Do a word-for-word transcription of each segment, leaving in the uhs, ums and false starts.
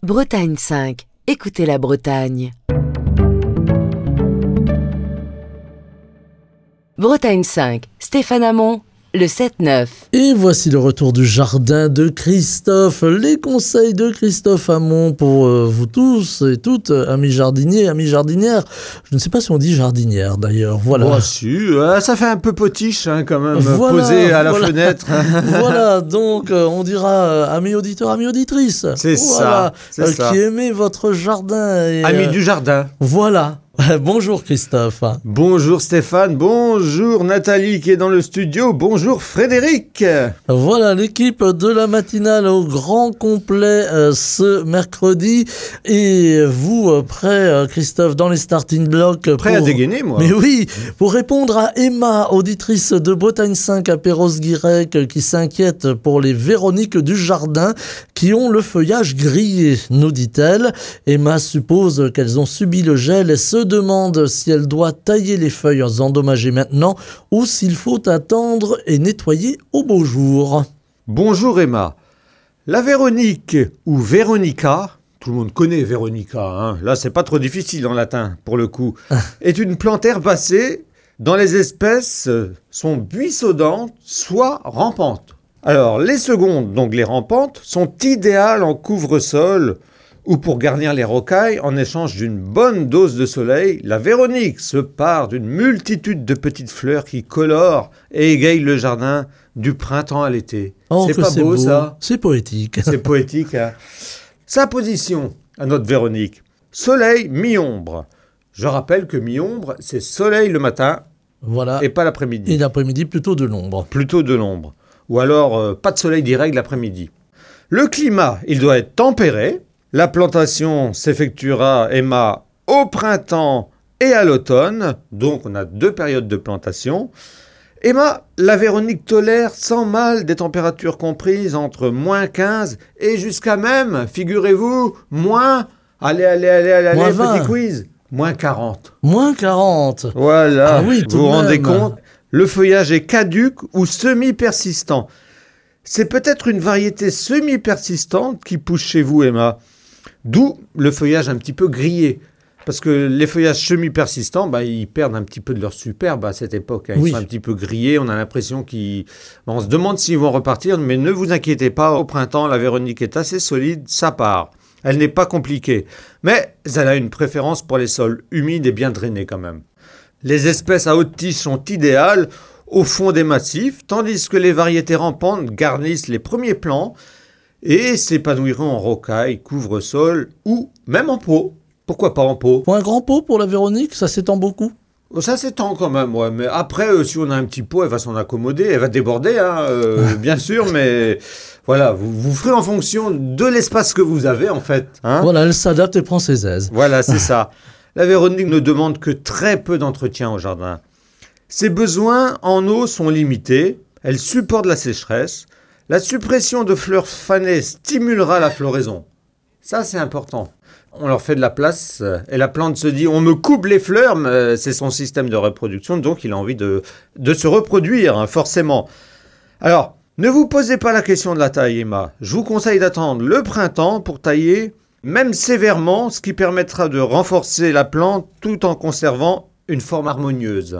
Bretagne cinq. Écoutez la Bretagne. Bretagne cinq. Stéphane Hamon, le sept neuf. Et voici le retour du jardin de Christophe. Les conseils de Christophe Hamon pour euh, vous tous et toutes, amis jardiniers, amis jardinières. Je ne sais pas si on dit jardinière d'ailleurs. Voilà. Oh, si, euh, ça fait un peu potiche hein, quand même, voilà, posé à la voilà. fenêtre. Voilà, donc euh, on dira euh, amis auditeurs, amis auditrices. C'est voilà, ça, c'est euh, ça. Qui aimez votre jardin. Et, Amis euh, du jardin. Voilà. Bonjour Christophe. Bonjour Stéphane, bonjour Nathalie qui est dans le studio, bonjour Frédéric. Voilà l'équipe de la matinale au grand complet euh, ce mercredi. Et vous, euh, prêt euh, Christophe, dans les starting blocks Prêt pour... à dégainer moi. Mais oui, pour répondre à Emma, auditrice de Bretagne cinq à Perros-Guirec, qui s'inquiète pour les Véroniques du jardin qui ont le feuillage grillé, nous dit-elle. Emma suppose qu'elles ont subi le gel et se demande si elle doit tailler les feuilles endommagées maintenant ou s'il faut attendre et nettoyer au beau jour. Bonjour Emma. La Véronique ou Véronica, tout le monde connaît Véronica, hein, là c'est pas trop difficile en latin pour le coup, est une plante herbacée dont les espèces sont buissonnantes, soit rampantes. Alors les secondes, donc les rampantes, sont idéales en couvre-sol ou pour garnir les rocailles en échange d'une bonne dose de soleil. La Véronique se pare d'une multitude de petites fleurs qui colorent et égayent le jardin du printemps à l'été. Oh, c'est que pas c'est beau, beau ça? C'est poétique. C'est poétique. Hein. Sa position à notre Véronique. Soleil, mi-ombre. Je rappelle que mi-ombre, c'est soleil le matin Voilà. et pas l'après-midi. Et l'après-midi, plutôt de l'ombre. Plutôt de l'ombre. Ou alors, euh, pas de soleil direct l'après-midi. Le climat, il doit être tempéré. La plantation s'effectuera, Emma, au printemps et à l'automne. Donc, on a deux périodes de plantation. Emma, la Véronique tolère sans mal des températures comprises entre moins quinze et jusqu'à même, figurez-vous, moins... Allez, allez, allez, allez, Moins allez, vingt. petit quiz. Moins quarante. Moins quarante. Voilà, Ah oui, tout vous vous de rendez même. compte? Le feuillage est caduc ou semi-persistant. C'est peut-être une variété semi-persistante qui pousse chez vous, Emma. D'où le feuillage un petit peu grillé. Parce que les feuillages semi-persistants, bah, ils perdent un petit peu de leur superbe à cette époque. Hein. Ils Oui. sont un petit peu grillés, on a l'impression qu'ils... Bon, on se demande s'ils vont repartir, mais ne vous inquiétez pas, au printemps, la Véronique est assez solide, ça part. Elle n'est pas compliquée. Mais elle a une préférence pour les sols humides et bien drainés quand même. Les espèces à haute tige sont idéales au fond des massifs, tandis que les variétés rampantes garnissent les premiers plans et s'épanouiront en rocaille, couvre-sol ou même en pot. Pourquoi pas en pot? Pour un grand pot pour la Véronique, ça s'étend beaucoup. Oh, ça s'étend quand même, ouais. Mais après, euh, si on a un petit pot, elle va s'en accommoder, elle va déborder, hein, euh, bien sûr, mais voilà, vous, vous ferez en fonction de l'espace que vous avez, en fait. Hein. Voilà, elle s'adapte et prend ses aises. Voilà, c'est ça. La Véronique ne demande que très peu d'entretien au jardin. Ses besoins en eau sont limités, elle supporte la sécheresse. La suppression de fleurs fanées stimulera la floraison. Ça, c'est important. On leur fait de la place et la plante se dit « on me coupe les fleurs », mais c'est son système de reproduction, donc il a envie de, de se reproduire, hein, forcément. Alors, ne vous posez pas la question de la taille, Emma. Je vous conseille d'attendre le printemps pour tailler, même sévèrement, ce qui permettra de renforcer la plante tout en conservant une forme harmonieuse.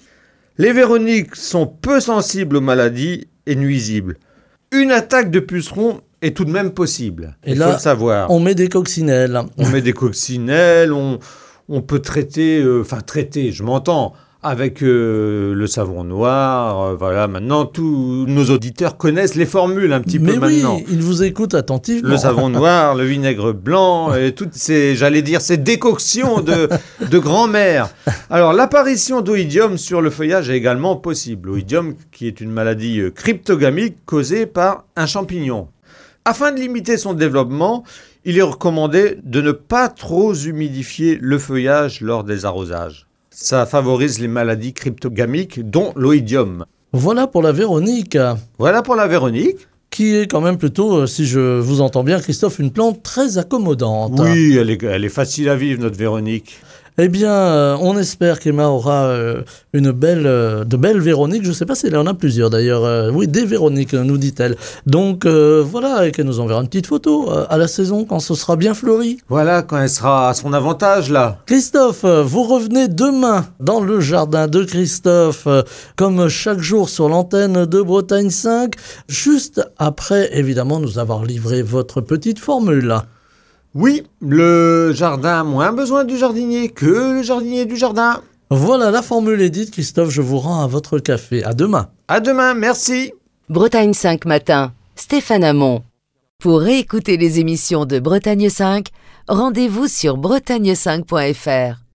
Les Véroniques sont peu sensibles aux maladies et nuisibles. Une attaque de puceron est tout de même possible. Et il là, faut le savoir. On met des coccinelles. On met des coccinelles, on, on peut traiter, euh, enfin traiter, je m'entends, avec euh, le savon noir. Euh, voilà, maintenant, tous nos auditeurs connaissent les formules un petit Mais peu oui, maintenant. ils vous écoutent attentivement. Le savon noir, le vinaigre blanc, et toutes ces, j'allais dire, ces décoctions de, de grand-mère. Alors, l'apparition d'oïdium sur le feuillage est également possible. L'oïdium, qui est une maladie euh, cryptogamique causée par un champignon. Afin de limiter son développement, il est recommandé de ne pas trop humidifier le feuillage lors des arrosages. Ça favorise les maladies cryptogamiques, dont l'oïdium. Voilà pour la Véronique, Voilà pour la Véronique. qui est quand même plutôt, euh, si je vous entends bien, Christophe, une plante très accommodante. Oui, elle est, elle est facile à vivre, notre Véronique. Eh bien, euh, on espère qu'Emma aura euh, une belle, euh, de belles Véroniques. Je ne sais pas si elle en a plusieurs d'ailleurs. Euh, oui, des Véroniques, nous dit-elle. Donc euh, voilà, et qu'elle nous enverra une petite photo euh, à la saison quand ce sera bien fleuri. Voilà, quand elle sera à son avantage, là. Christophe, euh, vous revenez demain dans le jardin de Christophe, euh, comme chaque jour sur l'antenne de Bretagne cinq, juste après, évidemment, nous avoir livré votre petite formule. Oui, le jardin a moins besoin du jardinier que le jardinier du jardin. Voilà, la formule est dite. Christophe, je vous rends à votre café. À demain. À demain, merci. Bretagne cinq matin, Stéphane Hamon. Pour réécouter les émissions de Bretagne cinq, rendez-vous sur bretagne cinq point f r.